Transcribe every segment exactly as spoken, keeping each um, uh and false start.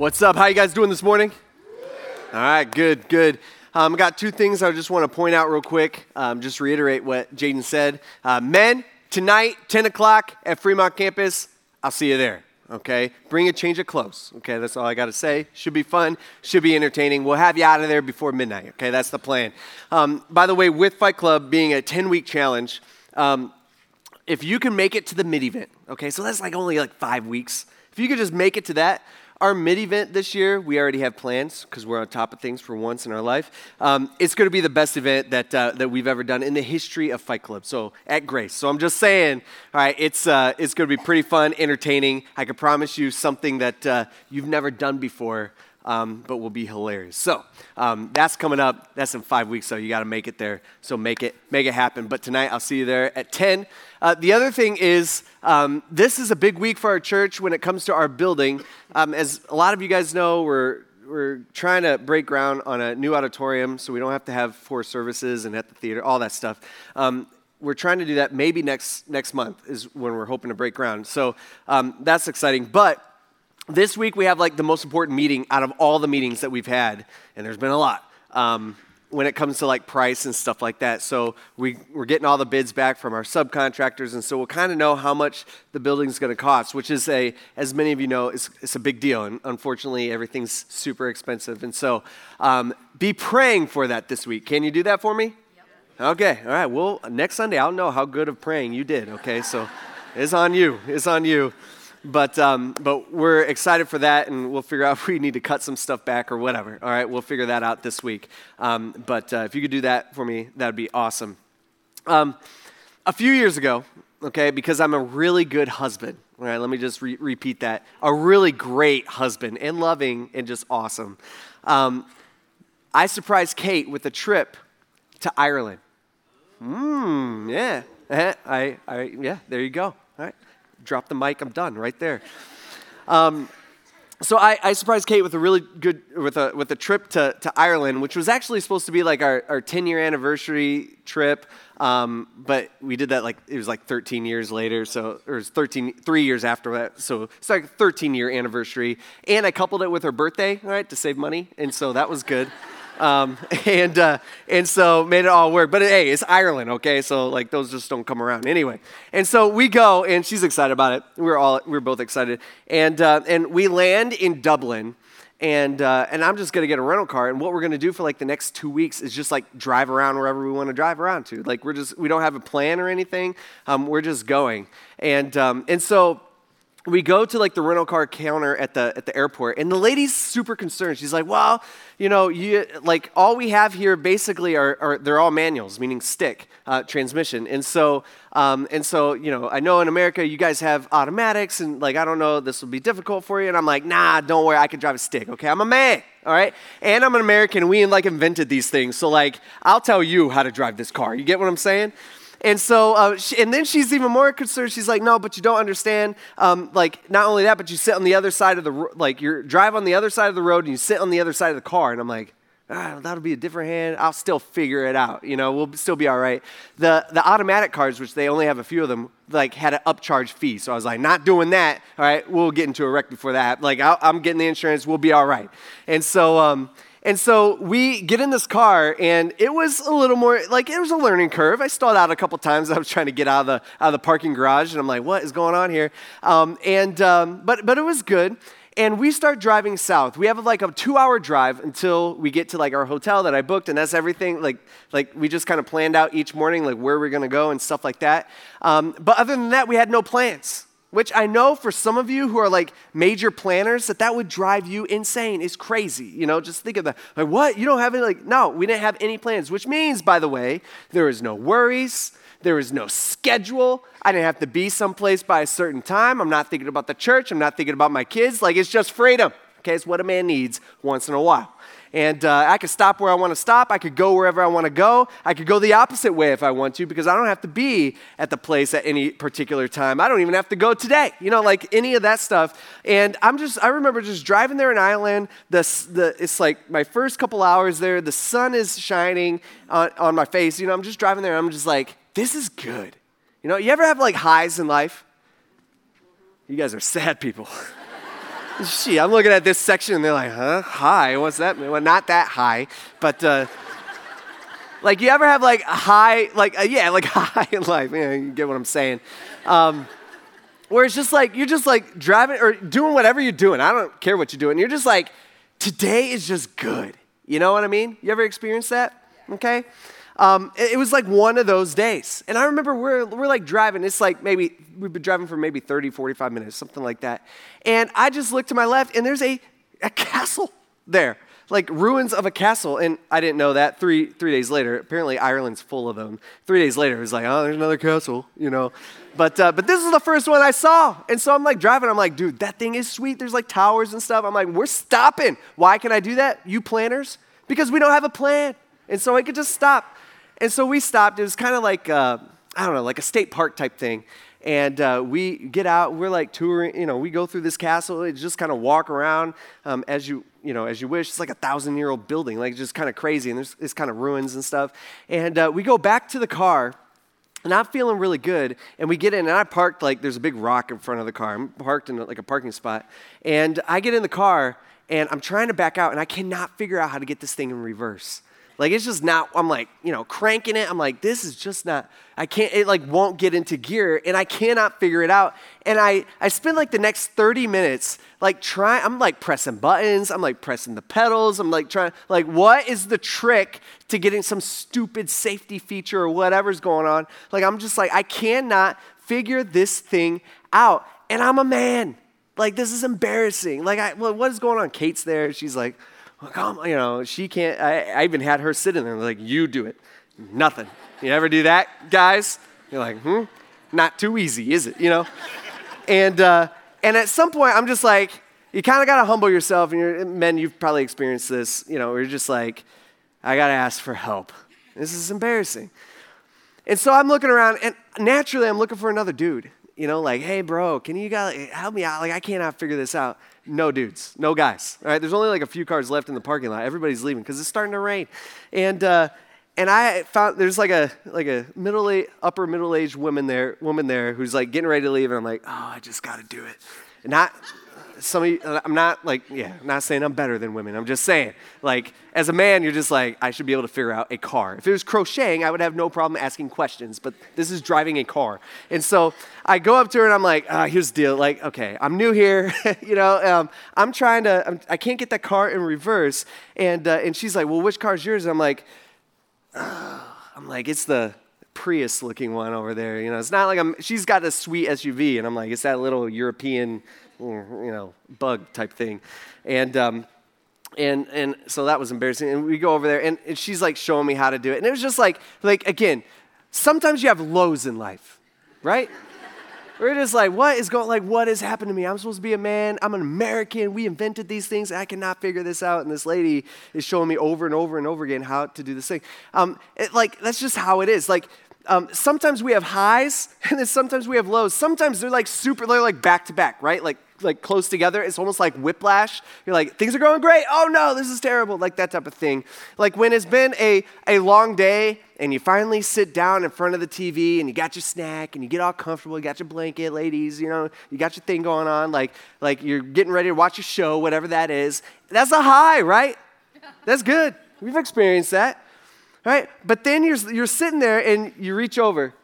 What's up? How you guys doing this morning? All right, good, good. Um, I got two things I just want to point out real quick. Um, just reiterate what Jaden said. Uh, men, tonight, ten o'clock at Fremont campus, I'll see you there, okay? Bring a change of clothes, okay? That's all I got to say. Should be fun, should be entertaining. We'll have you out of there before midnight, okay? That's the plan. Um, by the way, with Fight Club being a ten-week challenge, um, if you can make it to the mid-event, okay? So that's like only like five weeks. If you could just make it to that, our mid-event this year, we already have plans because we're on top of things for once in our life. Um, it's going to be the best event that uh, that we've ever done in the history of Fight Club, so at Grace. So I'm just saying, all right, it's uh, it's going to be pretty fun, entertaining. I can promise you something that uh, you've never done before, um, but will be hilarious. So um, that's coming up. That's in five weeks, so you got to make it there. So make it make it happen. But tonight, I'll see you there at ten. Uh, the other thing is, um, this is a big week for our church when it comes to our building. Um, as a lot of you guys know, we're we're trying to break ground on a new auditorium, so we don't have to have four services and at the theater, all that stuff. Um, we're trying to do that maybe next next month is when we're hoping to break ground. So um, that's exciting. But this week we have like the most important meeting out of all the meetings that we've had, and there's been a lot. Um, when it comes to like price and stuff like that. So we, we're getting all the bids back from our subcontractors, and so we'll kind of know how much the building's going to cost, which is a, as many of you know, it's, it's a big deal, and unfortunately everything's super expensive. And so um, be praying for that this week. Can you do that for me? Yep. Okay, all right, well, next Sunday I'll know how good of praying you did, okay? So it's on you, it's on you. But um, but we're excited for that, and we'll figure out if we need to cut some stuff back or whatever. All right, we'll figure that out this week. Um, but uh, if you could do that for me, that'd be awesome. Um, a few years ago, okay, because I'm a really good husband. All right, let me just re- repeat that. A really great husband and loving and just awesome. Um, I surprised Kate with a trip to Ireland. Mmm, yeah. I, I, yeah, there you go. All right. Drop the mic, I'm done right there. Um, so I, I surprised Kate with a really good, with a with a trip to, to Ireland, which was actually supposed to be like our, our ten-year anniversary trip, um, but we did that like, it was like thirteen years later, so, or it was thirteen, three years after that, so it's like a thirteen-year anniversary, and I coupled it with her birthday, all right, to save money, and so that was good. Um, and, uh, and so made it all work, but hey, it's Ireland, okay? So like those just don't come around anyway. And so we go, and she's excited about it. We're all, we're both excited. And, uh, and we land in Dublin, and, uh, and I'm just going to get a rental car. And what we're going to do for like the next two weeks is just like drive around wherever we want to drive around to. Like we're just, we don't have a plan or anything. Um, we're just going. And, um, and so we go to like the rental car counter at the at the airport, and the lady's super concerned. She's like, "Well, you know, you like all we have here basically are, are they're all manuals, meaning stick uh, transmission." And so, um, and so, you know, I know in America you guys have automatics, and like I don't know, this will be difficult for you. And I'm like, "Nah, don't worry, I can drive a stick. Okay, I'm a man, all right, and I'm an American. We like invented these things, so like I'll tell you how to drive this car. You get what I'm saying?" And so, uh, she, and then she's even more concerned. She's like, "No, but you don't understand. Um, like, not only that, but you sit on the other side of the, ro- like, you drive on the other side of the road, and you sit on the other side of the car." And I'm like, ah, "That'll be a different hand. I'll still figure it out. You know, we'll still be all right." The the automatic cars, which they only have a few of them, like had an upcharge fee. So I was like, "Not doing that. All right, we'll get into a wreck before that. Like, I'll, I'm getting the insurance. We'll be all right." And so, um. And so we get in this car, and it was a little more, like, it was a learning curve. I stalled out a couple times. I was trying to get out of the out of the parking garage, and I'm like, what is going on here? Um, and um, but but it was good. And we start driving south. We have like a two-hour drive until we get to like our hotel that I booked, and that's everything. Like like we just kind of planned out each morning, like where we're going to go and stuff like that. Um, but other than that, we had no plans. Which I know for some of you who are like major planners, that that would drive you insane. It's crazy, you know, just think of that. Like, what? You don't have any, like, no, we didn't have any plans, which means, by the way, there is no worries. There is no schedule. I didn't have to be someplace by a certain time. I'm not thinking about the church. I'm not thinking about my kids. Like, it's just freedom. Okay, it's what a man needs once in a while. And uh, I could stop where I want to stop. I could go wherever I want to go. I could go the opposite way if I want to, because I don't have to be at the place at any particular time. I don't even have to go today, you know, like any of that stuff. And I'm just, I remember just driving there in Ireland. The, the, it's like my first couple hours there. The sun is shining on, on my face. You know, I'm just driving there. And I'm just like, this is good. You know, you ever have like highs in life? You guys are sad people. Gee, I'm looking at this section and they're like, huh? High? What's that mean? Well, not that high, but uh, like you ever have like a high, like, uh, yeah, like high in life. Yeah, you get what I'm saying. Um, where it's just like, you're just like driving or doing whatever you're doing. I don't care what you're doing. You're just like, today is just good. You know what I mean? You ever experienced that? Okay. Um, it, it was like one of those days. And I remember we're, we're like driving. It's like maybe, we've been driving for maybe thirty, forty-five minutes, something like that. And I just looked to my left and there's a, a castle there, like ruins of a castle. And I didn't know that three, three days later. Apparently Ireland's full of them. Three days later, it was like, oh, there's another castle, you know. But uh, but this is the first one I saw. And so I'm like driving. I'm like, dude, that thing is sweet. There's like towers and stuff. I'm like, we're stopping. Why can I do that? You planners? Because we don't have a plan. And so I could just stop. And so we stopped. It was kind of like, uh, I don't know, like a state park type thing. And uh, we get out. We're like touring. You know, we go through this castle. It just kind of walk around um, as you, you know, as you wish. It's like a thousand-year-old building, like just kind of crazy. And there's it's kind of ruins and stuff. And uh, we go back to the car. And I'm feeling really good, and we get in, and I parked, like, there's a big rock in front of the car. I'm parked in, like, a parking spot. And I get in the car, and I'm trying to back out, and I cannot figure out how to get this thing in reverse. Like, it's just not, I'm like, you know, cranking it. I'm like, this is just not, I can't, it, like, won't get into gear, and I cannot figure it out. And I, I spend, like, the next thirty minutes, like, trying, I'm, like, pressing buttons. I'm, like, pressing the pedals. I'm, like, trying, like, what is the trick to getting some stupid safety feature or whatever's going on? Like, I'm just like, I cannot figure this thing out. And I'm a man. Like, this is embarrassing. Like, I, well, what is going on? Kate's there. She's like, well, come on, you know, she can't, I, I even had her sit in there, like, you do it. Nothing. You ever do that, guys? You're like, hmm, not too easy, is it, you know? And uh, and at some point, I'm just like, you kind of got to humble yourself, and you're, men, you've probably experienced this, you know, where you're just like, I got to ask for help. This is embarrassing. And so I'm looking around, and naturally, I'm looking for another dude. You know, like, hey, bro, can you guys help me out? Like, I cannot figure this out. No dudes, no guys. All right, there's only like a few cars left in the parking lot. Everybody's leaving because it's starting to rain. And uh, and I found there's like a like a middle upper middle aged woman there woman there who's like getting ready to leave, and I'm like, oh, I just got to do it. And not some of you, I'm not like yeah, I'm not saying I'm better than women. I'm just saying like as a man, you're just like I should be able to figure out a car. If it was crocheting, I would have no problem asking questions. But this is driving a car, and so I go up to her and I'm like, ah, here's the deal. Like, okay, I'm new here, you know. Um, I'm trying to, I'm, I can't get that car in reverse, and uh, and she's like, well, which car's yours? And I'm like, oh. I'm like, it's the Prius-looking one over there. You know, it's not like I'm. She's got a sweet S U V, and I'm like, it's that little European, you know, bug type thing, and um, and and so that was embarrassing. And we go over there, and, and she's like showing me how to do it, and it was just like, like again, sometimes you have lows in life, right? We're just like, what is going, like, what has happened to me? I'm supposed to be a man. I'm an American. We invented these things. I cannot figure this out. And this lady is showing me over and over and over again how to do this thing. Um, it, like, that's just how it is. Like, um, sometimes we have highs, and then sometimes we have lows. Sometimes they're like super, they're like back to back, right? Like, like close together. It's almost like whiplash. You're like, things are going great. Oh no, this is terrible. Like that type of thing. Like when it's been a, a long day and you finally sit down in front of the T V and you got your snack and you get all comfortable, you got your blanket, ladies, you know, you got your thing going on. Like, like you're getting ready to watch your show, whatever that is. That's a high, right? That's good. We've experienced that, right? But then you're, you're sitting there and you reach over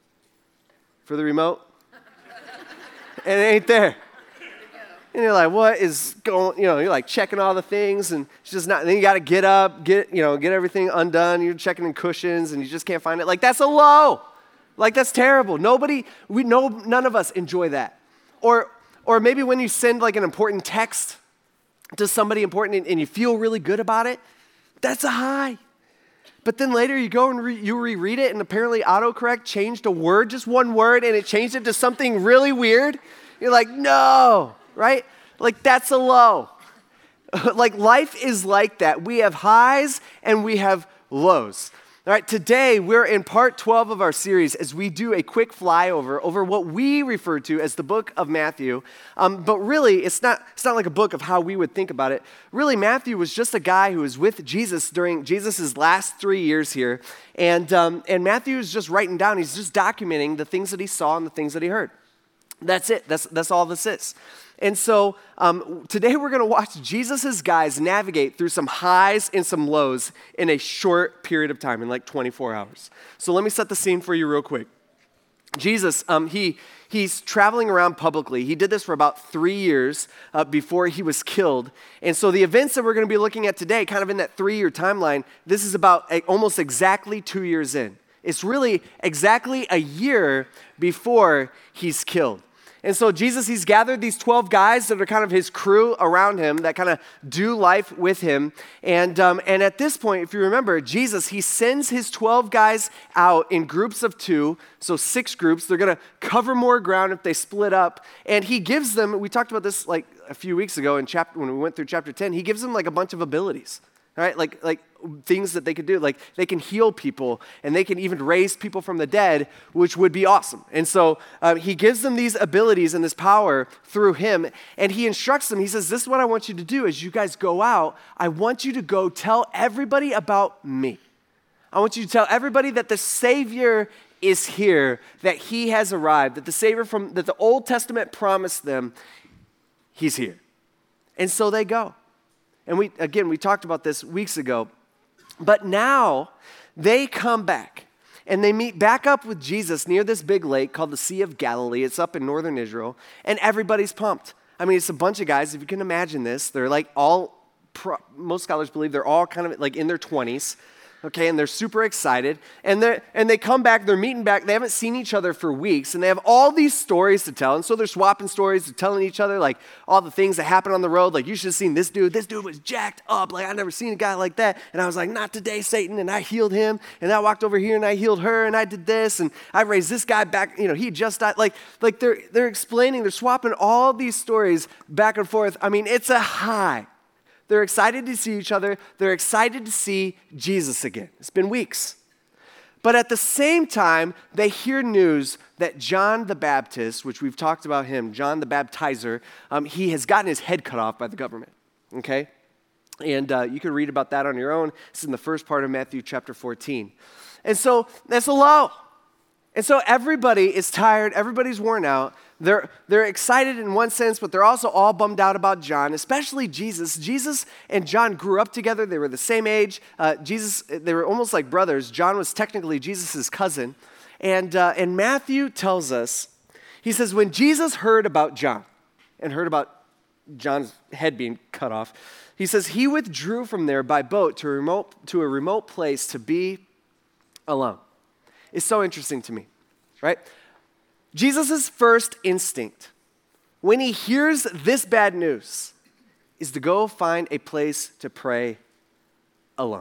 for the remote and it ain't there. And you're like, what is going, you know, you're like checking all the things and it's just not, and then you got to get up, get, you know, get everything undone. You're checking in cushions and you just can't find it. Like that's a low. Like that's terrible. Nobody, we know, none of us enjoy that. Or, or maybe when you send like an important text to somebody important and, and you feel really good about it, that's a high. But then later you go and re- you reread it and apparently autocorrect changed a word, just one word, and it changed it to something really weird. You're like, no. Right? Like that's a low. Like life is like that. We have highs and we have lows. All right, today we're in part twelve of our series as we do a quick flyover over what we refer to as the book of Matthew. Um, but really, it's not, it's not like a book of how we would think about it. Really, Matthew was just a guy who was with Jesus during Jesus' last three years here. And, um, and Matthew is just writing down, he's just documenting the things that he saw and the things that he heard. That's it. That's, that's all this is. And so um, today we're going to watch Jesus' guys navigate through some highs and some lows in a short period of time, in like twenty-four hours. So let me set the scene for you real quick. Jesus, um, he he's traveling around publicly. He did this for about three years uh, before he was killed. And so the events that we're going to be looking at today, kind of in that three-year timeline, this is about a, almost exactly two years in. It's really exactly a year before he's killed. And so Jesus, he's gathered these twelve guys that are kind of his crew around him that kind of do life with him. And, um, and at this point, if you remember, Jesus, he sends his twelve guys out in groups of two, so six groups. They're going to cover more ground if they split up. And he gives them, we talked about this like a few weeks ago in chapter, when we went through chapter ten, he gives them like a bunch of abilities. Right, like like things that they could do, like they can heal people and they can even raise people from the dead, which would be awesome. And so um, he gives them these abilities and this power through him, and he instructs them. He says, "This is what I want you to do as you guys go out. I want you to go tell everybody about me. I want you to tell everybody that the Savior is here, that he has arrived, that the Savior from that the Old Testament promised them, he's here." And so they go. And we, again, we talked about this weeks ago, but now they come back and they meet back up with Jesus near this big lake called the Sea of Galilee. It's up in northern Israel, and everybody's pumped. I mean, it's a bunch of guys, if you can imagine this, they're like all, pro, most scholars believe they're all kind of like in their twenties. Okay, and they're super excited, and they and they come back, they're meeting back, they haven't seen each other for weeks, and they have all these stories to tell, and so they're swapping stories, they're telling each other, like, all the things that happened on the road, like, you should have seen this dude, this dude was jacked up, like, I've never seen a guy like that, and I was like, not today, Satan, and I healed him, and I walked over here, and I healed her, and I did this, and I raised this guy back, you know, he just died, like, like they're, they're explaining, they're swapping all these stories back and forth. I mean, it's a high. They're excited to see each other. They're excited to see Jesus again. It's been weeks. But at the same time, they hear news that John the Baptist, which we've talked about him, John the Baptizer, um, he has gotten his head cut off by the government, okay? And uh, you can read about that on your own. It's in the first part of Matthew chapter fourteen. And so that's a low. And so everybody is tired, everybody's worn out. They're, they're excited in one sense, but they're also all bummed out about John, especially Jesus. Jesus and John grew up together. They were the same age. Uh, Jesus, they were almost like brothers. John was technically Jesus' cousin. And, uh, and Matthew tells us, he says, when Jesus heard about John and heard about John's head being cut off, he says he withdrew from there by boat to a remote, to a remote place to be alone. It's so interesting to me, right? Jesus' first instinct when he hears this bad news is to go find a place to pray alone.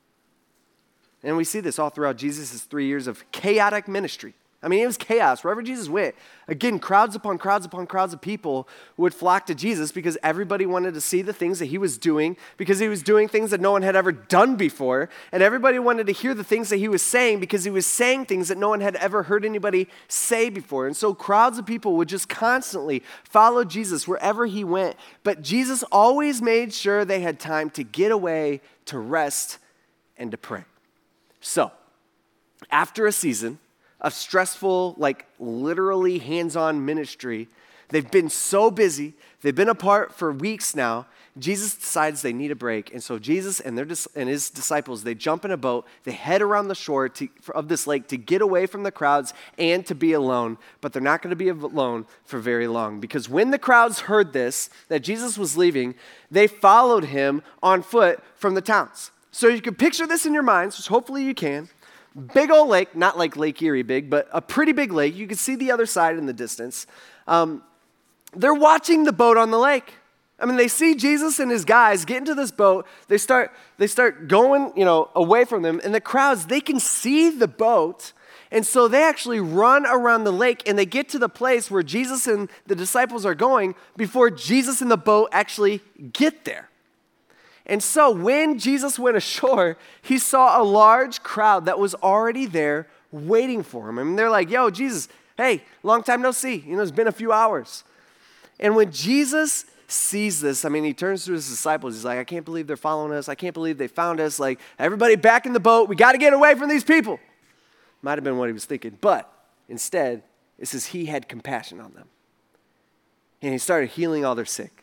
And we see this all throughout Jesus' three years of chaotic ministry. I mean, it was chaos. Wherever Jesus went, again, crowds upon crowds upon crowds of people would flock to Jesus because everybody wanted to see the things that he was doing, because he was doing things that no one had ever done before, and everybody wanted to hear the things that he was saying because he was saying things that no one had ever heard anybody say before. And so crowds of people would just constantly follow Jesus wherever he went, but Jesus always made sure they had time to get away, to rest, and to pray. So, after a season of stressful, like literally hands-on ministry, they've been so busy, they've been apart for weeks now, Jesus decides they need a break. And so Jesus and, their, and his disciples, they jump in a boat, they head around the shore to, of this lake to get away from the crowds and to be alone. But they're not going to be alone for very long, because when the crowds heard this, that Jesus was leaving, they followed him on foot from the towns. So you can picture this in your minds, which hopefully you can. Big old lake, not like Lake Erie big, but a pretty big lake. You can see the other side in the distance. Um, they're watching the boat on the lake. I mean, they see Jesus and his guys get into this boat. They start, they start going, you know, away from them. And the crowds, they can see the boat. And so they actually run around the lake and they get to the place where Jesus and the disciples are going before Jesus and the boat actually get there. And so when Jesus went ashore, he saw a large crowd that was already there waiting for him. I mean, they're like, yo, Jesus, hey, long time no see. You know, it's been a few hours. And when Jesus sees this, I mean, he turns to his disciples. He's like, I can't believe they're following us. I can't believe they found us. Like, everybody back in the boat. We got to get away from these people. Might have been what he was thinking. But instead, it says he had compassion on them. and he started healing all their sick.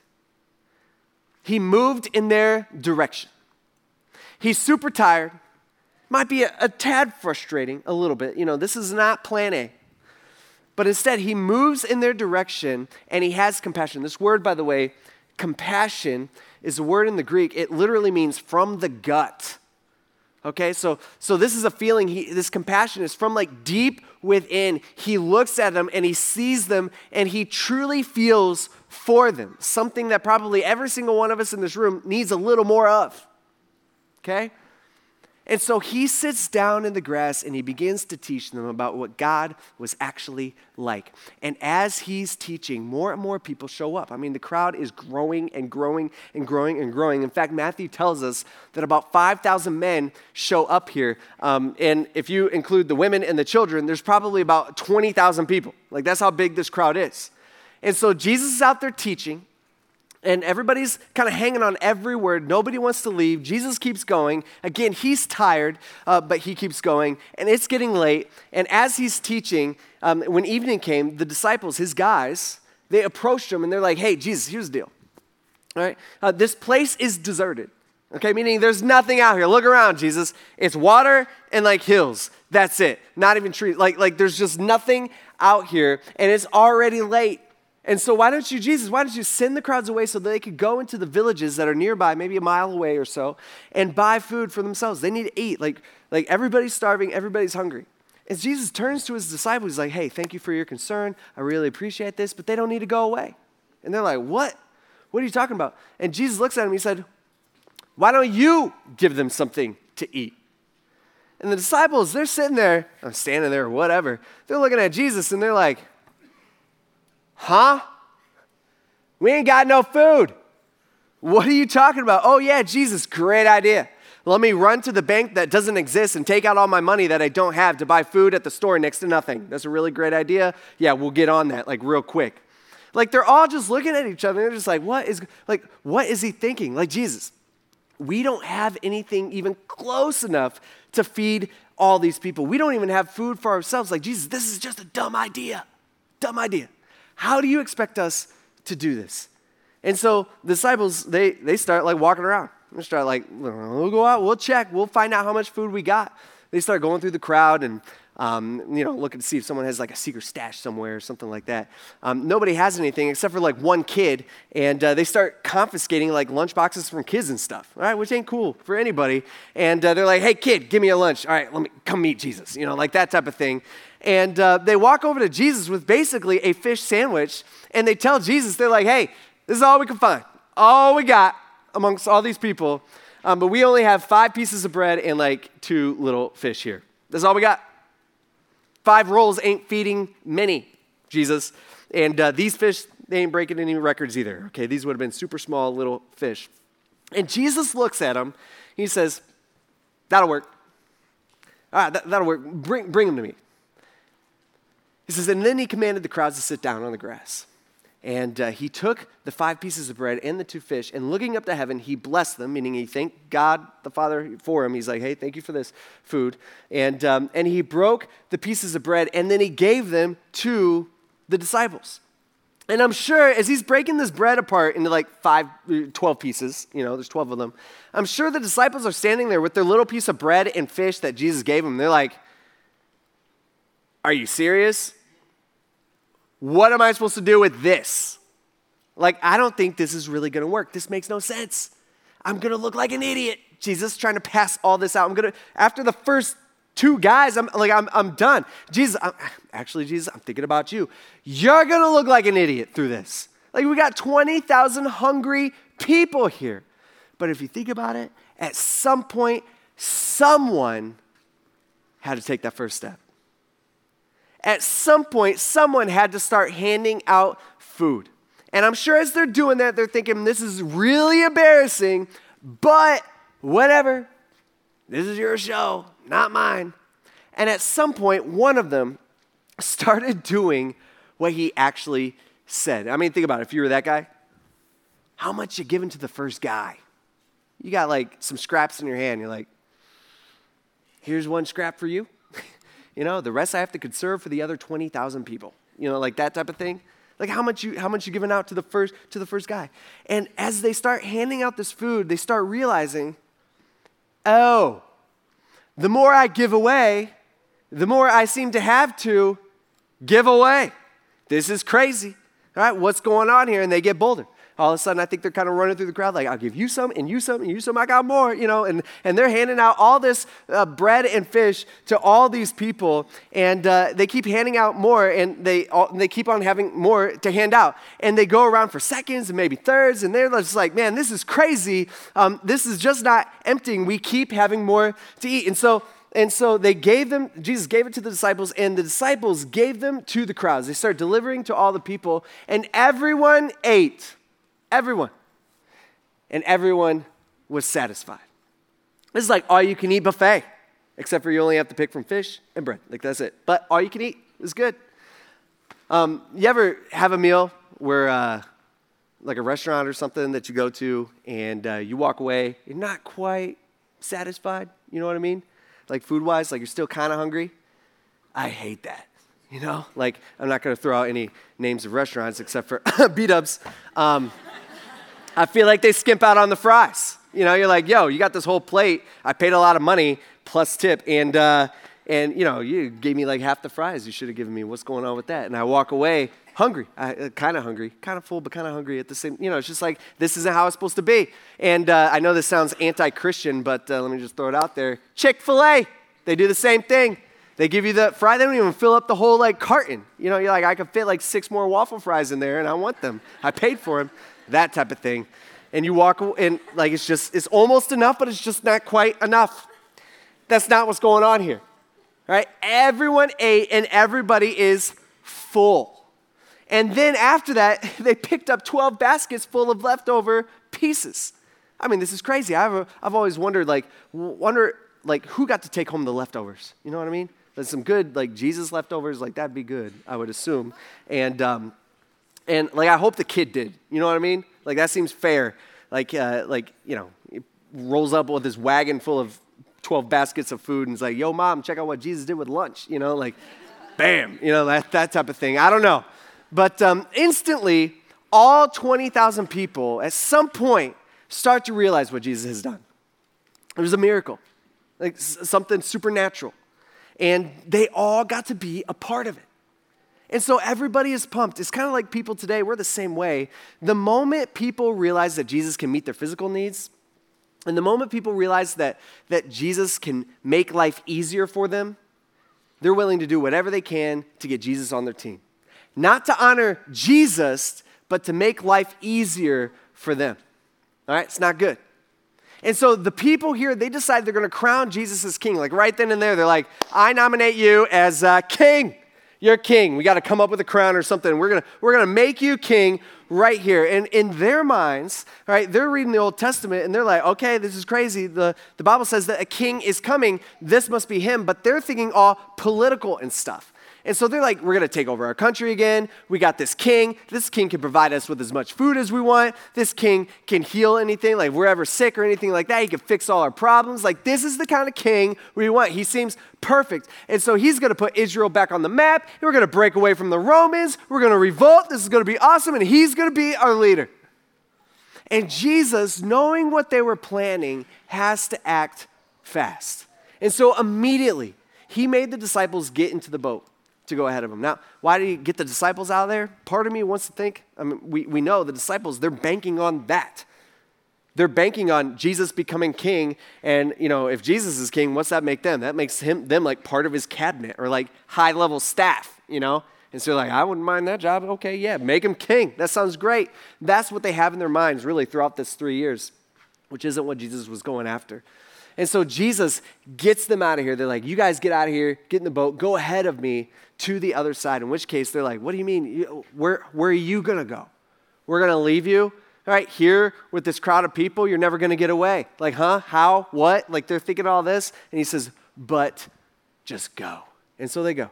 He moved in their direction. He's super tired. Might be a, a tad frustrating, a little bit. You know, this is not plan A. But instead, he moves in their direction, and he has compassion. This word, by the way, compassion, is a word in the Greek. It literally means from the gut. Okay, so so this is a feeling, he, this compassion is from like deep within. He looks at them and he sees them and he truly feels for them. Something that probably every single one of us in this room needs a little more of. Okay? And so he sits down in the grass and he begins to teach them about what God was actually like. And as he's teaching, more and more people show up. I mean, the crowd is growing and growing and growing and growing. In fact, Matthew tells us that about five thousand men show up here. Um, and if you include the women and the children, there's probably about twenty thousand people. Like, that's how big this crowd is. And so Jesus is out there teaching. And everybody's kind of hanging on every word. Nobody wants to leave. Jesus keeps going. Again, he's tired, uh, but he keeps going. And it's getting late. And as he's teaching, um, when evening came, the disciples, his guys, they approached him and they're like, hey, Jesus, here's the deal. All right? Uh, this place is deserted. Okay, meaning there's nothing out here. Look around, Jesus. It's water and like hills. That's it. Not even trees. Like, like there's just nothing out here. And it's already late. And so why don't you, Jesus, why don't you send the crowds away so that they could go into the villages that are nearby, maybe a mile away or so, and buy food for themselves. They need to eat. Like, like everybody's starving, everybody's hungry. And Jesus turns to his disciples, he's like, hey, thank you for your concern. I really appreciate this, but they don't need to go away. And they're like, what? What are you talking about? And Jesus looks at him, he said, why don't you give them something to eat? And the disciples, they're sitting there, I'm standing there or whatever. They're looking at Jesus and they're like, huh? We ain't got no food. What are you talking about? Oh yeah, Jesus, great idea. Let me run to the bank that doesn't exist and take out all my money that I don't have to buy food at the store next to nothing. That's a really great idea. Yeah, we'll get on that like real quick. Like they're all just looking at each other and they're just like, what is like what is he thinking? Like, Jesus, we don't have anything even close enough to feed all these people. We don't even have food for ourselves. Like, Jesus, this is just a dumb idea. Dumb idea. How do you expect us to do this? And so the disciples, they they start like walking around. They start like, we'll go out, we'll check, we'll find out how much food we got. They start going through the crowd and, um, you know, looking to see if someone has like a secret stash somewhere or something like that. Um, nobody has anything except for like one kid, and uh, they start confiscating like lunch boxes from kids and stuff, all right, which ain't cool for anybody. And uh, they're like, hey, kid, give me a lunch. All right, let me come meet Jesus, you know, like that type of thing. And uh, they walk over to Jesus with basically a fish sandwich, and they tell Jesus, they're like, hey, this is all we can find, all we got amongst all these people, um, but we only have five pieces of bread and like two little fish here. That's all we got. Five rolls ain't feeding many, Jesus. And uh, these fish, they ain't breaking any records either. Okay, these would have been super small little fish. And Jesus looks at them. He says, that'll work. All right, that, that'll work. Bring, bring them to me. He says, and then he commanded the crowds to sit down on the grass. And uh, he took the five pieces of bread and the two fish, and looking up to heaven, he blessed them, meaning he thanked God the Father for him. He's like, hey, thank you for this food. And, um, and he broke the pieces of bread, and then he gave them to the disciples. And I'm sure as he's breaking this bread apart into like five, twelve pieces, you know, there's twelve of them, I'm sure the disciples are standing there with their little piece of bread and fish that Jesus gave them. They're like, are you serious? What am I supposed to do with this? Like, I don't think this is really going to work. This makes no sense. I'm going to look like an idiot. Jesus trying to pass all this out. I'm going to, after the first two guys, I'm like, I'm, I'm done. Jesus, I'm, actually, Jesus, I'm thinking about you. You're going to look like an idiot through this. Like, we got twenty thousand hungry people here. But if you think about it, at some point, someone had to take that first step. At some point, someone had to start handing out food. And I'm sure as they're doing that, they're thinking, this is really embarrassing, but whatever. This is your show, not mine. And at some point, one of them started doing what he actually said. I mean, think about it. If you were that guy, how much you giving to the first guy? You got like some scraps in your hand. You're like, here's one scrap for you. You know, the rest I have to conserve for the other twenty thousand people. You know, like that type of thing. Like how much you how much you giving out to the first to the first guy. And as they start handing out this food, they start realizing, oh, the more I give away, the more I seem to have to give away. This is crazy. All right, what's going on here? And they get bolder. All of a sudden, I think they're kind of running through the crowd like, I'll give you some, and you some, and you some, I got more, you know, and, and they're handing out all this uh, bread and fish to all these people, and uh, they keep handing out more, and they all, they keep on having more to hand out, and they go around for seconds and maybe thirds, and they're just like, man, this is crazy. Um, this is just not emptying. We keep having more to eat, and so And so they gave them, Jesus gave it to the disciples, and the disciples gave them to the crowds. They started delivering to all the people, and everyone ate. Everyone. And everyone was satisfied. This is like all-you-can-eat buffet, except for you only have to pick from fish and bread. Like, that's it. But all you can eat is good. Um, you ever have a meal where, uh, like a restaurant or something that you go to, and uh, you walk away, you're not quite satisfied? You know what I mean? Like food-wise, like you're still kind of hungry. I hate that, you know? Like, I'm not going to throw out any names of restaurants except for B-dubs. Um, I feel like they skimp out on the fries. You know, you're like, yo, you got this whole plate. I paid a lot of money plus tip, and, uh, and you know, you gave me like half the fries you should have given me. What's going on with that? And I walk away hungry, uh, kind of hungry, kind of full, but kind of hungry at the same, you know, it's just like, this isn't how it's supposed to be. And uh, I know this sounds anti-Christian, but uh, let me just throw it out there. Chick-fil-A, they do the same thing. They give you the fry, they don't even fill up the whole like carton. You know, you're like, I could fit like six more waffle fries in there and I want them. I paid for them, that type of thing. And you walk, and like it's just, it's almost enough, but it's just not quite enough. That's not what's going on here, right? Everyone ate and everybody is full. And then after that, they picked up twelve baskets full of leftover pieces. I mean, this is crazy. I've, I've always wondered, like, wonder, like, who got to take home the leftovers? You know what I mean? There's some good, like, Jesus leftovers, like, that'd be good, I would assume. And, um, and like, I hope the kid did. You know what I mean? Like, that seems fair. Like, uh, like you know, he rolls up with this wagon full of twelve baskets of food and is like, yo, Mom, check out what Jesus did with lunch. You know, like, bam. You know, that, that type of thing. I don't know. But um, instantly, all twenty thousand people at some point start to realize what Jesus has done. It was a miracle, like s- something supernatural. And they all got to be a part of it. And so everybody is pumped. It's kind of like people today, we're the same way. The moment people realize that Jesus can meet their physical needs, and the moment people realize that, that Jesus can make life easier for them, they're willing to do whatever they can to get Jesus on their team. Not to honor Jesus, but to make life easier for them. All right, it's not good. And so the people here, they decide they're going to crown Jesus as king. Like right then and there, they're like, I nominate you as uh, king. You're king. We got to come up with a crown or something. We're going to we're going to make you king right here. And in their minds, all right, they're reading the Old Testament and they're like, okay, this is crazy. The, the Bible says that a king is coming. This must be him. But they're thinking all political and stuff. And so they're like, we're going to take over our country again. We got this king. This king can provide us with as much food as we want. This king can heal anything. Like if we're ever sick or anything like that, he can fix all our problems. Like this is the kind of king we want. He seems perfect. And so he's going to put Israel back on the map. And we're going to break away from the Romans. We're going to revolt. This is going to be awesome. And he's going to be our leader. And Jesus, knowing what they were planning, has to act fast. And so immediately, he made the disciples get into the boat to go ahead of him. Now, why did he get the disciples out of there? Part of me wants to think, I mean, we, we know the disciples, they're banking on that. They're banking on Jesus becoming king, and, you know, if Jesus is king, what's that make them? That makes him them like part of his cabinet or like high-level staff, you know? And so like, I wouldn't mind that job. Okay, yeah, make him king. That sounds great. That's what they have in their minds really throughout this three years, which isn't what Jesus was going after. And so Jesus gets them out of here. They're like, you guys get out of here, get in the boat, go ahead of me to the other side. In which case, they're like, what do you mean? Where, where are you going to go? We're going to leave you? All right, here with this crowd of people, you're never going to get away. Like, huh? How? What? Like, they're thinking all this. And he says, but just go. And so they go.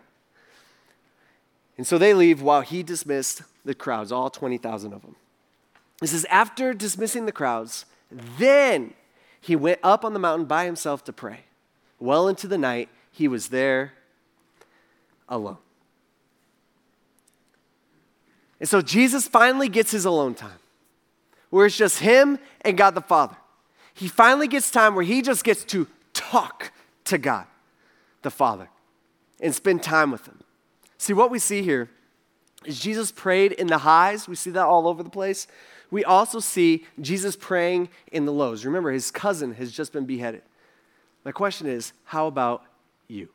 And so they leave while he dismissed the crowds, all twenty thousand of them. This is after dismissing the crowds, then he went up on the mountain by himself to pray. Well into the night, he was there alone. And so Jesus finally gets his alone time, where it's just him and God the Father. He finally gets time where he just gets to talk to God the Father and spend time with him. See, what we see here is Jesus prayed in the highs. We see that all over the place. We also see Jesus praying in the lows. Remember, his cousin has just been beheaded. My question is, how about you?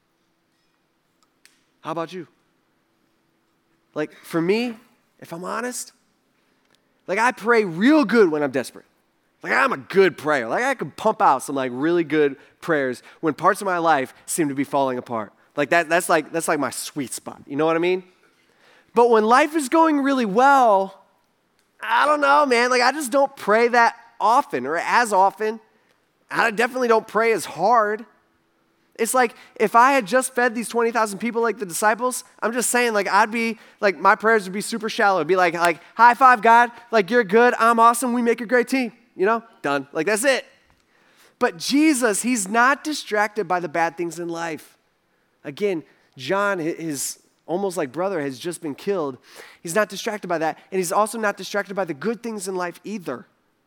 How about you? Like, for me, if I'm honest, like, I pray real good when I'm desperate. Like, I'm a good prayer. Like, I can pump out some, like, really good prayers when parts of my life seem to be falling apart. Like, that, that's like, that's like my sweet spot. You know what I mean? But when life is going really well, I don't know, man. Like, I just don't pray that often or as often. I definitely don't pray as hard. It's like if I had just fed these twenty thousand people like the disciples, I'm just saying, like, I'd be, like, my prayers would be super shallow. It'd be like, like, high five, God. Like, you're good. I'm awesome. We make a great team. You know? Done. Like, that's it. But Jesus, he's not distracted by the bad things in life. Again, John, his almost like brother, has just been killed. He's not distracted by that. And he's also not distracted by the good things in life either.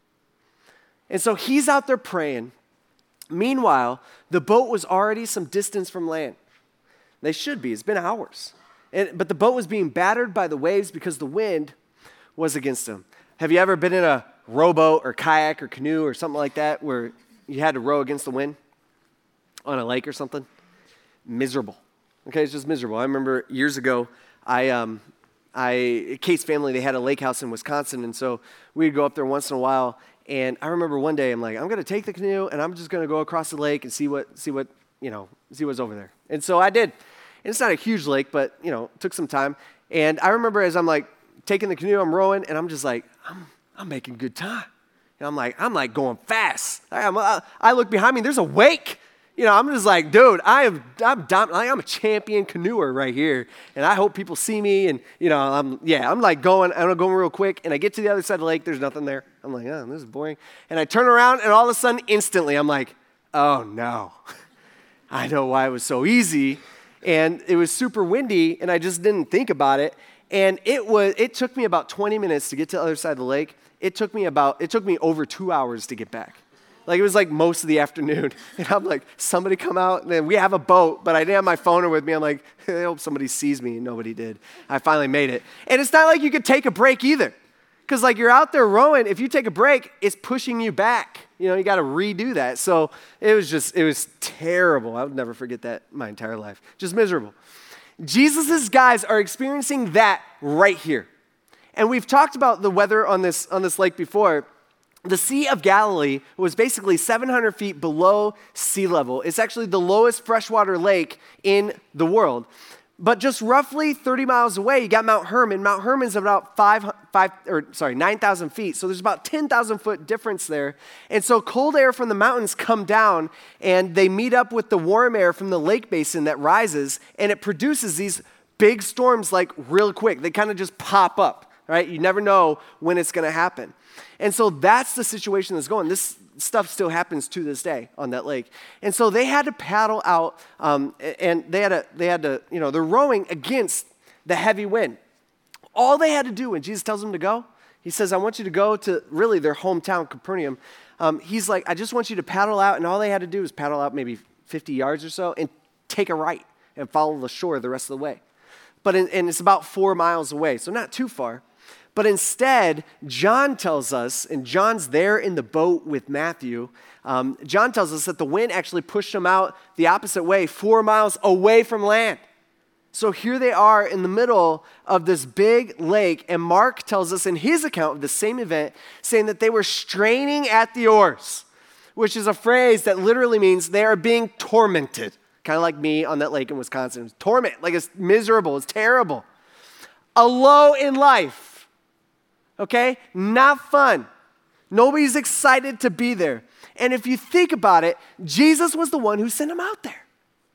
And so he's out there praying. Meanwhile, the boat was already some distance from land. They should be. It's been hours. And, but the boat was being battered by the waves because the wind was against them. Have you ever been in a rowboat or kayak or canoe or something like that where you had to row against the wind on a lake or something? Miserable. Okay, it's just miserable. I remember years ago, I, um, I, Kate's family, they had a lake house in Wisconsin, and so we'd go up there once in a while. And I remember one day, I'm like, I'm going to take the canoe, and I'm just going to go across the lake and see what, see what, you know, see what's over there. And so I did. And it's not a huge lake, but, you know, it took some time. And I remember as I'm, like, taking the canoe, I'm rowing, and I'm just like, I'm, I'm making good time. And I'm like, I'm, like, going fast. I, I'm, I, I look behind me, there's a wake. You know, I'm just like, dude, I am, I'm, dom- I'm a champion canoeer right here, and I hope people see me, and, you know, I'm, yeah, I'm like going, I'm going real quick, and I get to the other side of the lake, there's nothing there. I'm like, oh, this is boring. And I turn around, and all of a sudden, instantly, I'm like, oh, no. I know why it was so easy, and it was super windy, and I just didn't think about it, and it was, it took me about twenty minutes to get to the other side of the lake. It took me about, it took me over two hours to get back. Like, it was like most of the afternoon. And I'm like, somebody come out. And then we have a boat, but I didn't have my phone with me. I'm like, I hope somebody sees me. And nobody did. I finally made it. And it's not like you could take a break either. Because, like, you're out there rowing. If you take a break, it's pushing you back. You know, you got to redo that. So it was just, it was terrible. I would never forget that my entire life. Just miserable. Jesus' guys are experiencing that right here. And we've talked about the weather on this, on this lake before. The Sea of Galilee was basically seven hundred feet below sea level. It's actually the lowest freshwater lake in the world. But just roughly thirty miles away, you got Mount Hermon. Mount Hermon's about five, five, or sorry, nine thousand feet. So there's about ten thousand foot difference there. And so cold air from the mountains come down, and they meet up with the warm air from the lake basin that rises, and it produces these big storms like real quick. They kind of just pop up, right? You never know when it's going to happen. And so that's the situation that's going. This stuff still happens to this day on that lake. And so they had to paddle out, um, and they had to, they had to, you know, they're rowing against the heavy wind. All they had to do when Jesus tells them to go, he says, I want you to go to really their hometown, Capernaum. Um, he's like, I just want you to paddle out, and all they had to do was paddle out maybe fifty yards or so and take a right and follow the shore the rest of the way. But in, and it's about four miles away, so not too far. But instead, John tells us, and John's there in the boat with Matthew, um, John tells us that the wind actually pushed them out the opposite way, four miles away from land. So here they are in the middle of this big lake, and Mark tells us in his account of the same event, saying that they were straining at the oars, which is a phrase that literally means they are being tormented, kind of like me on that lake in Wisconsin. It's torment, like it's miserable, it's terrible. A low in life. Okay? Not fun. Nobody's excited to be there. And if you think about it, Jesus was the one who sent him out there.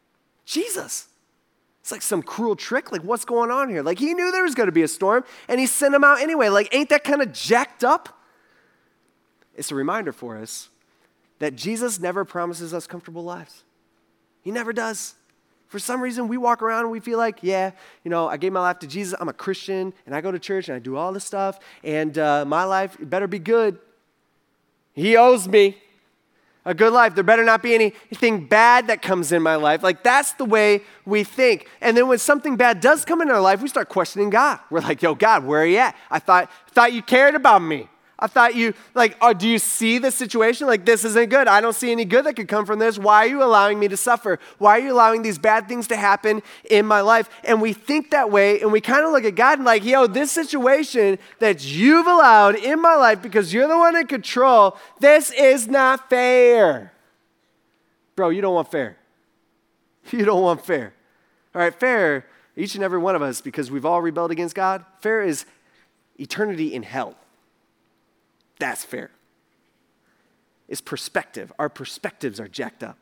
Jesus. It's like some cruel trick. Like, what's going on here? Like, he knew there was going to be a storm, and he sent him out anyway. Like, ain't that kind of jacked up? It's a reminder for us that Jesus never promises us comfortable lives. He never does. For some reason, we walk around and we feel like, yeah, you know, I gave my life to Jesus. I'm a Christian, and I go to church, and I do all this stuff, and uh, my life better be good. He owes me a good life. There better not be anything bad that comes in my life. Like, that's the way we think. And then when something bad does come in our life, we start questioning God. We're like, yo, God, where are you at? I thought, thought you cared about me. I thought you, like, oh, do you see the situation? Like, this isn't good. I don't see any good that could come from this. Why are you allowing me to suffer? Why are you allowing these bad things to happen in my life? And we think that way, and we kind of look at God and like, yo, this situation that you've allowed in my life because you're the one in control, this is not fair. Bro, you don't want fair. You don't want fair. All right, fair, each and every one of us, because we've all rebelled against God, fair is eternity in hell. That's fair. It's perspective. Our perspectives are jacked up.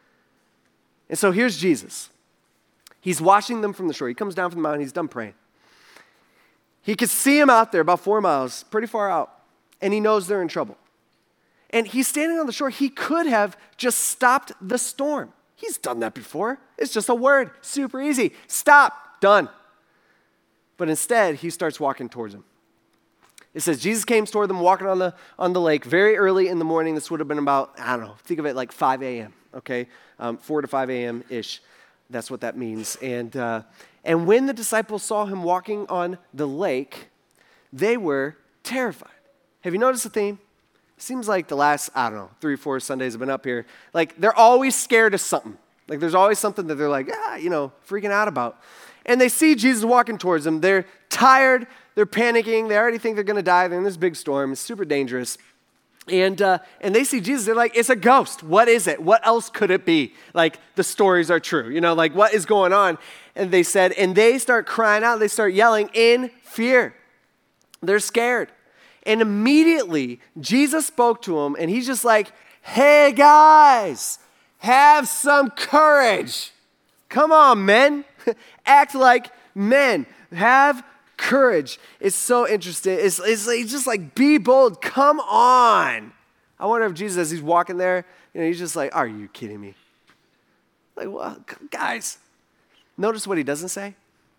And so here's Jesus. He's washing them from the shore. He comes down from the mountain. He's done praying. He could see them out there about four miles, pretty far out, and he knows they're in trouble. And he's standing on the shore. He could have just stopped the storm. He's done that before. It's just a word. Super easy. Stop. Done. But instead, he starts walking towards them. It says Jesus came toward them walking on the on the lake very early in the morning. This would have been about, I don't know, think of it like five a.m., okay? Um, four to five a.m.-ish. That's what that means. And, uh, and when the disciples saw him walking on the lake, they were terrified. Have you noticed the theme? It seems like the last, I don't know, three or four Sundays have been up here. Like, they're always scared of something. Like, there's always something that they're like, ah, you know, freaking out about. And they see Jesus walking towards them. They're tired. They're panicking. They already think they're going to die. They're in this big storm. It's super dangerous. And uh, and they see Jesus. They're like, it's a ghost. What is it? What else could it be? Like, the stories are true. You know, like, what is going on? And they said, and they start crying out. They start yelling in fear. They're scared. And immediately, Jesus spoke to them, and he's just like, hey, guys, have some courage. Come on, men. Act like men. Have courage. It's so interesting. It's, it's, it's just like, be bold. Come on. I wonder if Jesus, as he's walking there, you know, he's just like, are you kidding me? Like, well, guys, notice what he doesn't say.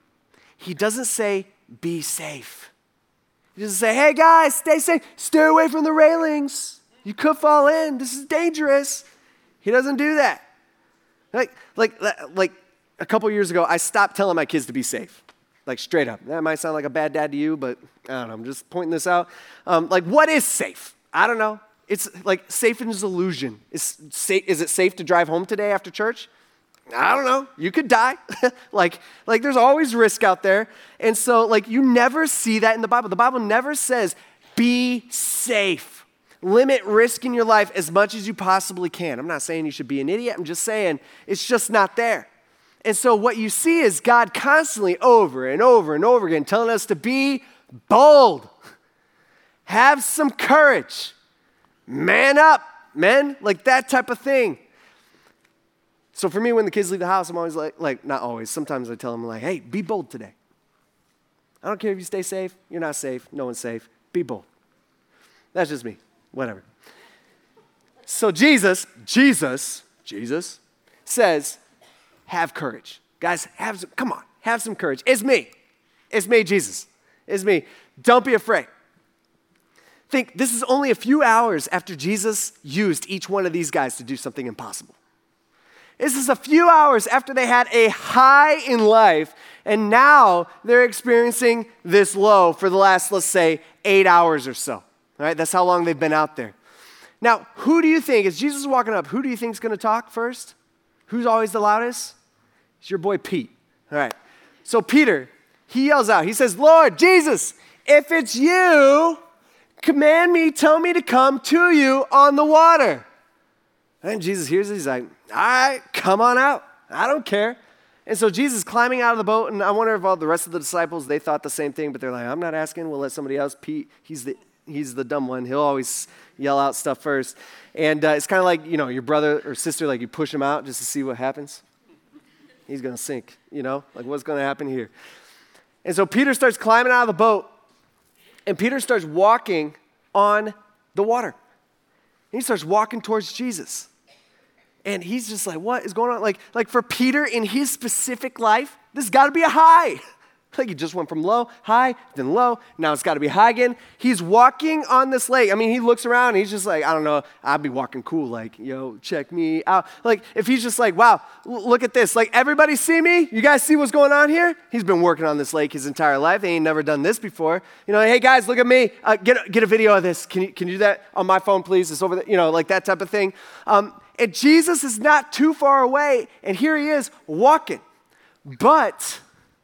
He doesn't say, be safe. He doesn't say, hey, guys, stay safe. Stay away from the railings. You could fall in. This is dangerous. He doesn't do that. Like, like, like a couple years ago, I stopped telling my kids to be safe. Like, straight up. That might sound like a bad dad to you, but I don't know. I'm just pointing this out. Um, like, what is safe? I don't know. It's like safe is illusion. Is, safe, is it safe to drive home today after church? I don't know. You could die. like, like there's always risk out there. And so, like, you never see that in the Bible. The Bible never says, be safe. Limit risk in your life as much as you possibly can. I'm not saying you should be an idiot. I'm just saying it's just not there. And so what you see is God constantly over and over and over again telling us to be bold. Have some courage. Man up, men. Like that type of thing. So for me, when the kids leave the house, I'm always like, like not always. Sometimes I tell them like, hey, be bold today. I don't care if you stay safe. You're not safe. No one's safe. Be bold. That's just me. Whatever. So Jesus, Jesus, Jesus says, have courage. Guys, have some, come on, have some courage. It's me. It's me, Jesus. It's me. Don't be afraid. Think, this is only a few hours after Jesus used each one of these guys to do something impossible. This is a few hours after they had a high in life, and now they're experiencing this low for the last, let's say, eight hours or so. All right, that's how long they've been out there. Now, who do you think, as Jesus is walking up, who do you think is going to talk first? Who's always the loudest? It's your boy Pete. All right. So Peter, he yells out. He says, Lord, Jesus, if it's you, command me, tell me to come to you on the water. And Jesus hears it. He's like, all right, come on out. I don't care. And so Jesus is climbing out of the boat, and I wonder if all the rest of the disciples, they thought the same thing, but they're like, I'm not asking. We'll let somebody else. Pete, he's the he's the dumb one. He'll always yell out stuff first. And uh, it's kind of like, you know, your brother or sister, like you push him out just to see what happens. He's going to sink, you know, like what's going to happen here? And so Peter starts climbing out of the boat, and Peter starts walking on the water. And he starts walking towards Jesus. And he's just like, what is going on? Like, like for Peter in his specific life, this has got to be a high. Like he just went from low, high, then low. Now it's got to be high again. He's walking on this lake. I mean, he looks around and he's just like, I don't know, I'd be walking cool. Like, yo, check me out. Like if he's just like, wow, l- look at this. Like everybody see me? You guys see what's going on here? He's been working on this lake his entire life. He ain't never done this before. You know, hey guys, look at me. Uh, get, get a video of this. Can you, can you do that on my phone, please? It's over there. You know, like that type of thing. Um, and Jesus is not too far away. And here he is walking. But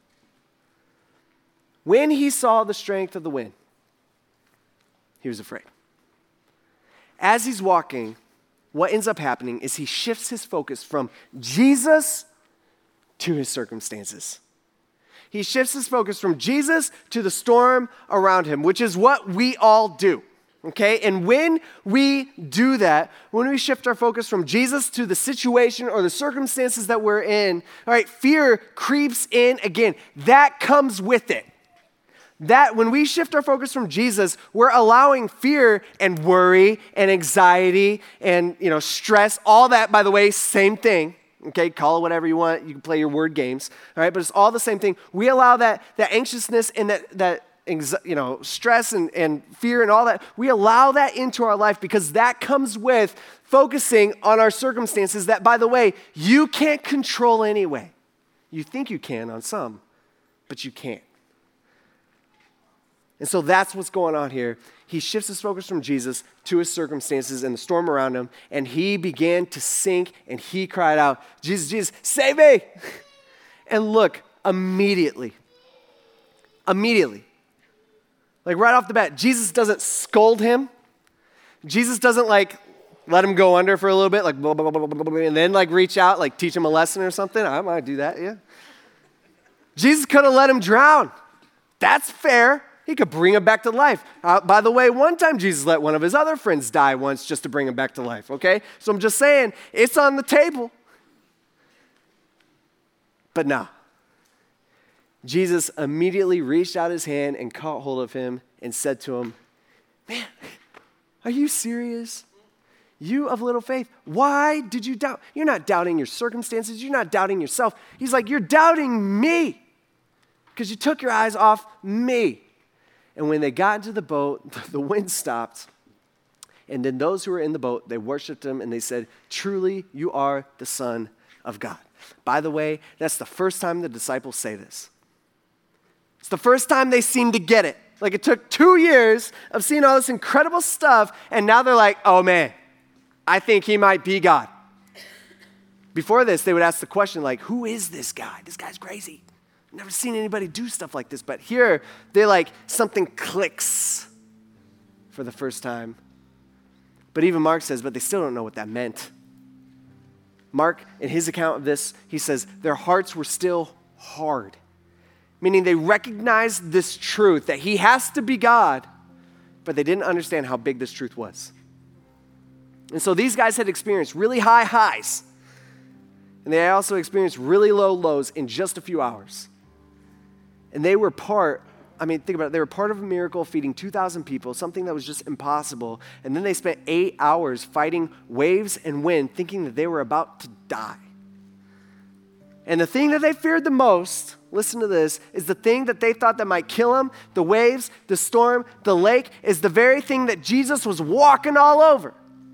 when he saw the strength of the wind, he was afraid. As he's walking, what ends up happening is he shifts his focus from Jesus to his circumstances. He shifts his focus from Jesus to the storm around him, which is what we all do, okay? And when we do that, when we shift our focus from Jesus to the situation or the circumstances that we're in, all right, fear creeps in again. That comes with it. That when we shift our focus from Jesus, we're allowing fear and worry and anxiety and, you know, stress, all that, by the way, same thing. Okay, call it whatever you want. You can play your word games, all right? But it's all the same thing. We allow that, that anxiousness and that, that you know, stress and, and fear and all that, we allow that into our life because that comes with focusing on our circumstances that, by the way, you can't control anyway. You think you can on some, but you can't. And so that's what's going on here. He shifts his focus from Jesus to his circumstances and the storm around him, and he began to sink, and he cried out, Jesus, Jesus, save me! And look, immediately, immediately, like right off the bat, Jesus doesn't scold him. Jesus doesn't like let him go under for a little bit, like blah, blah, blah, blah, blah, and then like reach out, like teach him a lesson or something. I might do that, yeah. Jesus could have let him drown. That's fair. He could bring him back to life. Uh, by the way, one time Jesus let one of his other friends die once just to bring him back to life, okay? So I'm just saying, it's on the table. But no. Jesus immediately reached out his hand and caught hold of him and said to him, man, are you serious? You of little faith, why did you doubt? You're not doubting your circumstances. You're not doubting yourself. He's like, you're doubting me because you took your eyes off me. And when they got into the boat, the wind stopped. And then those who were in the boat, they worshiped him and they said, truly, you are the Son of God. By the way, that's the first time the disciples say this. It's the first time they seem to get it. Like it took two years of seeing all this incredible stuff, and now they're like, oh man, I think he might be God. Before this, they would ask the question like, who is this guy? This guy's crazy. Never seen anybody do stuff like this, but here they're like, something clicks for the first time. But even Mark says, but they still don't know what that meant. Mark, in his account of this, he says, their hearts were still hard, meaning they recognized this truth that he has to be God, but they didn't understand how big this truth was. And so these guys had experienced really high highs, and they also experienced really low lows in just a few hours. And they were part, I mean, think about it, they were part of a miracle feeding two thousand people, something that was just impossible. And then they spent eight hours fighting waves and wind, thinking that they were about to die. And the thing that they feared the most, listen to this, is the thing that they thought that might kill them, the waves, the storm, the lake, is the very thing that Jesus was walking all over.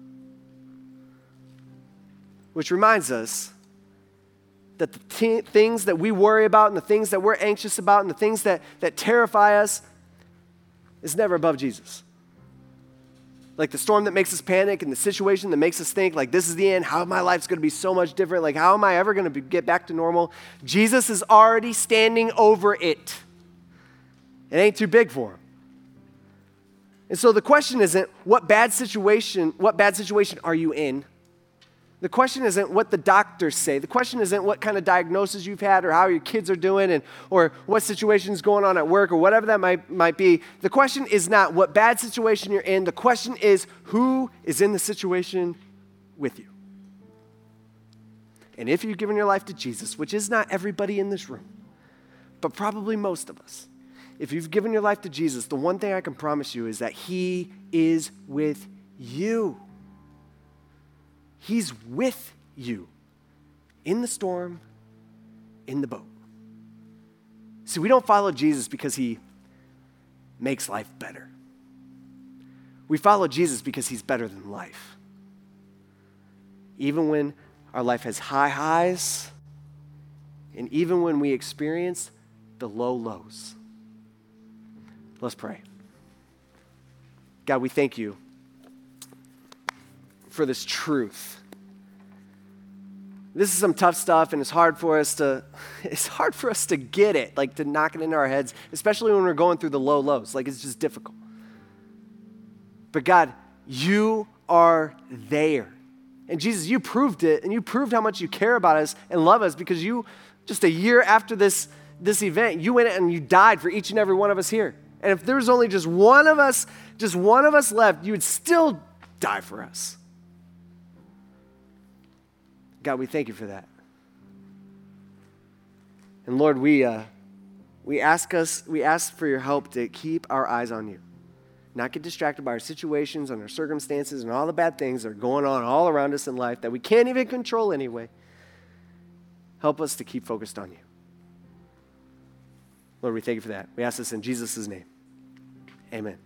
Which reminds us that the t- things that we worry about and the things that we're anxious about and the things that, that terrify us is never above Jesus. Like the storm that makes us panic and the situation that makes us think like this is the end, how my life's going to be so much different, like how am I ever going to get back to normal? Jesus is already standing over it. It ain't too big for him. And so the question isn't what bad situation, what bad situation are you in? The question isn't what the doctors say. The question isn't what kind of diagnosis you've had or how your kids are doing and or what situation's going on at work or whatever that might, might be. The question is not what bad situation you're in. The question is who is in the situation with you. And if you've given your life to Jesus, which is not everybody in this room, but probably most of us, if you've given your life to Jesus, the one thing I can promise you is that he is with you. He's with you in the storm, in the boat. See, we don't follow Jesus because he makes life better. We follow Jesus because he's better than life. Even when our life has high highs, and even when we experience the low lows. Let's pray. God, we thank you for this truth. This is some tough stuff, and it's hard for us to, it's hard for us to get it, like to knock it into our heads, especially when we're going through the low lows. Like, it's just difficult. But God, you are there. And Jesus, you proved it, and you proved how much you care about us and love us, because you, just a year after this, this event, you went and you died for each and every one of us here. And if there was only just one of us, just one of us left, you would still die for us. God, we thank you for that. And Lord, we uh, we ask us, we ask for your help to keep our eyes on you. Not get distracted by our situations and our circumstances and all the bad things that are going on all around us in life that we can't even control anyway. Help us to keep focused on you. Lord, we thank you for that. We ask this in Jesus' name. Amen.